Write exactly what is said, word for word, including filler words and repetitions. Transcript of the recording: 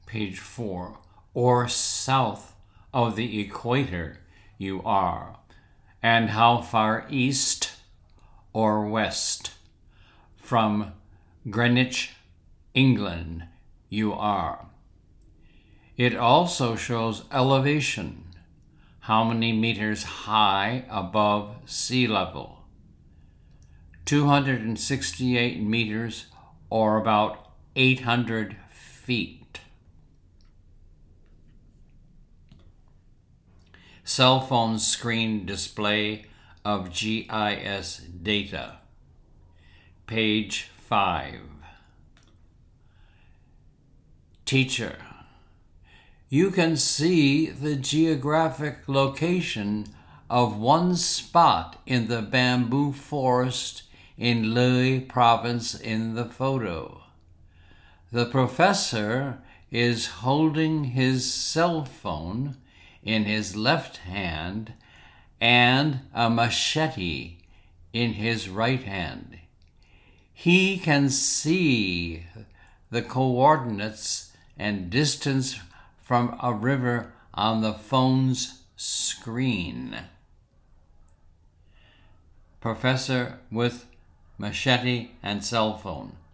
Page four. Or south of the equator you are, and how far east or west from Greenwich, England you are. It also shows elevation, how many meters high above sea level. two hundred sixty-eight meters, or about eight hundred feet. Cell phone screen display of G I S data. Page five. Teacher, you can see the geographic location of one spot in the bamboo forest in Leh province in the photo. The professor is holding his cell phone in his left hand and a machete in his right hand. He can see the coordinates and distance from a river on the phone's screen. Professor with machete and cell phone.